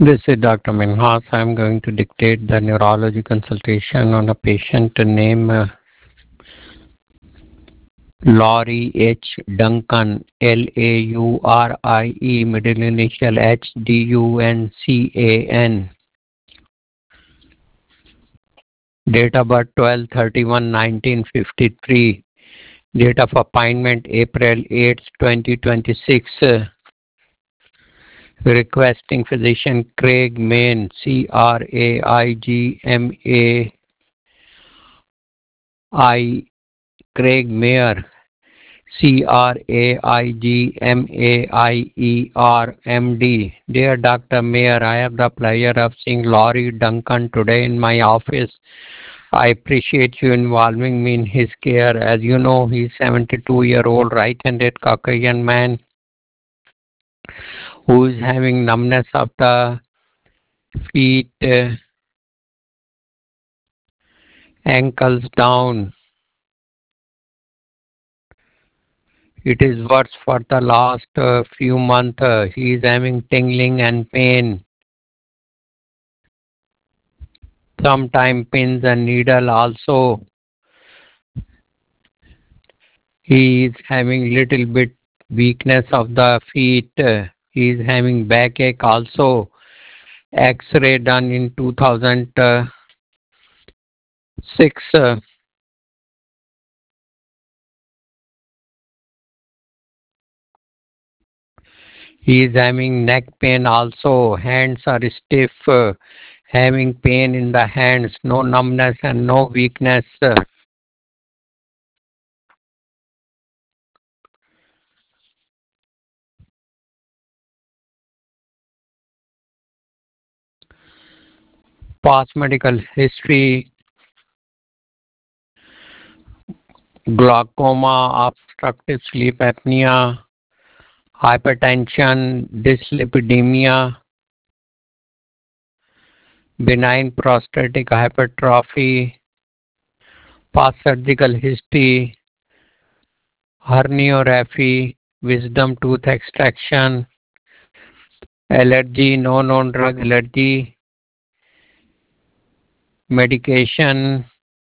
This is Dr. Minhas. I'm going to dictate the neurology consultation on a patient named Laurie H. Duncan, Laurie, middle initial Hduncan. Date of birth 12/31/1953. Date of appointment April 8, 2026. Requesting physician Craig Main, Craigmai, Craig Mayer, Craigmaier, MD. Dear Dr. Mayer, I have the pleasure of seeing Laurie Duncan today in my office. I appreciate you involving me in his care. As you know, he's 72-year-old right-handed Caucasian man who is having numbness of the feet, ankles down. It is worse for the last few months. He is having tingling and pain. Sometimes pins and needle also. He is having little bit weakness of the feet. He is having backache also. X-ray done in 2006. He is having neck pain also. Hands are stiff. Having pain in the hands. No numbness and no weakness. Past medical history. Glaucoma, obstructive sleep apnea, hypertension, dyslipidemia, benign prostatic hypertrophy, past surgical history, herniorrhaphy, wisdom tooth extraction, allergy, no known drug allergy, medication,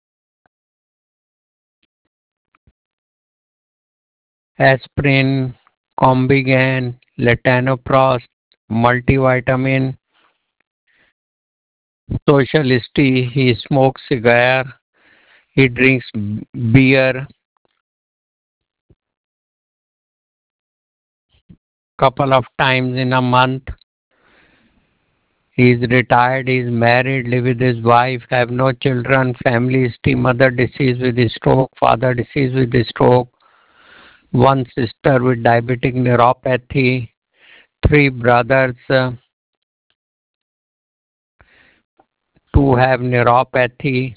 aspirin, Combigan, latanoprost, multivitamin, social history, he smokes cigar, he drinks beer, couple of times in a month. He is retired, he is married, live with his wife, have no children, family history, mother deceased with stroke, father deceased with stroke, one sister with diabetic neuropathy, three brothers, two have neuropathy.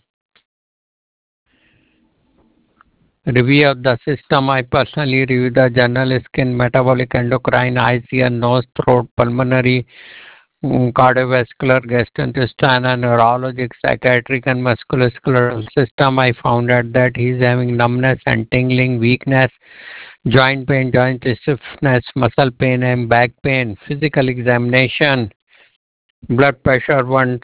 Review of the system. I personally review the general skin, metabolic, endocrine, eyes, ear, nose, throat, pulmonary, cardiovascular, gastrointestinal, neurologic, psychiatric, and musculoskeletal system. I found out that he is having numbness and tingling, weakness, joint pain, joint stiffness, muscle pain, and back pain. Physical examination. Blood pressure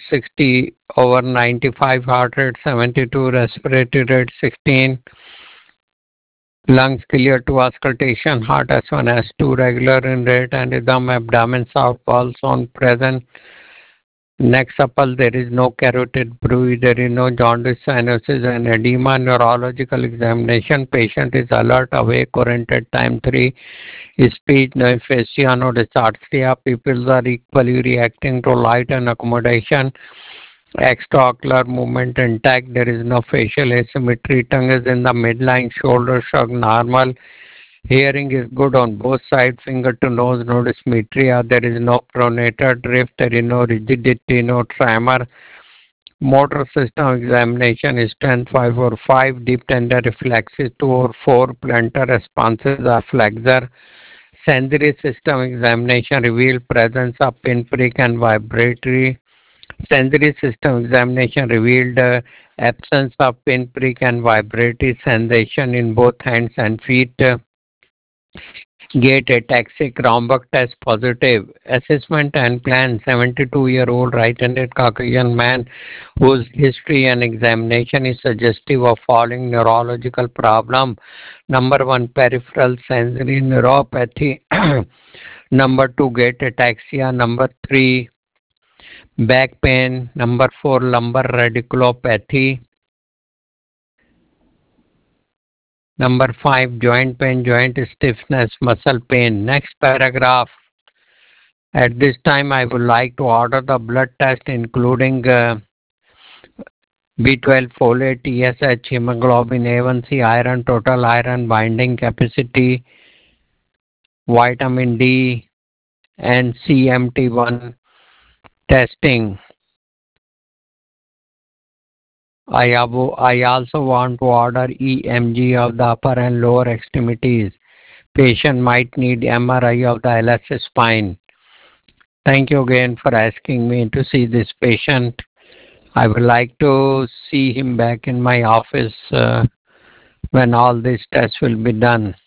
160/95, heart rate 72, respiratory rate 16. Lungs clear to auscultation, heart S1, S2, regular in rate and rhythm, abdomen soft, pulse on present. Next supple, there is no carotid bruit, there is no jaundice, cyanosis and edema. Neurological examination, patient is alert, awake, oriented, time 3. Speech, no aphasia, no dysarthria. Pupils are equally reacting to light and accommodation. Extraocular movement intact. There is no facial asymmetry. Tongue is in the midline. Shoulder shrug normal. Hearing is good on both sides. Finger to nose, no dysmetria. There is no pronator drift. There is no rigidity, no tremor. Motor system examination is 10-5 or 5. Deep tender reflexes 2 or 4. Plantar responses are flexor. Sensory system examination revealed presence of pinprick and vibratory. Sensory system examination revealed absence of pinprick and vibratory sensation in both hands and feet. Gate ataxic rhombic test positive. Assessment and plan 72-year-old right-handed Caucasian man whose history and examination is suggestive of following neurological problem. Number 1, peripheral sensory neuropathy. Number 2, gait ataxia. Number 3, back pain. Number 4, lumbar radiculopathy. Number 5, joint pain, joint stiffness, muscle pain. Next paragraph. At this time, I would like to order the blood test including B12, folate, TSH, hemoglobin, A1C, iron, total iron binding capacity, vitamin D, and CMT1 testing. I also want to order EMG of the upper and lower extremities. Patient might need MRI of the LS spine. Thank you again for asking me to see this patient. I would like to see him back in my office when all these tests will be done.